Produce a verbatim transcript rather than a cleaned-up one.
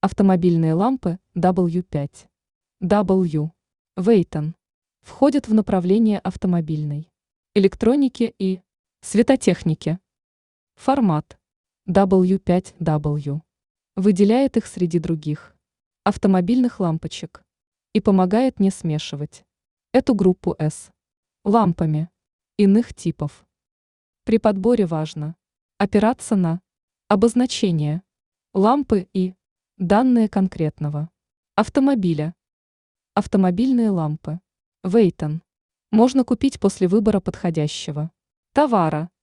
Автомобильные лампы дабл ю пять. W. Вейтон. Входят в направление автомобильной электроники и светотехники. Формат дабл ю пять дабл ю выделяет их среди других автомобильных лампочек и помогает не смешивать эту группу с лампами иных типов. При подборе важно опираться на обозначение лампы и данные конкретного автомобиля. Автомобильные лампы Вейтон можно купить после выбора подходящего товара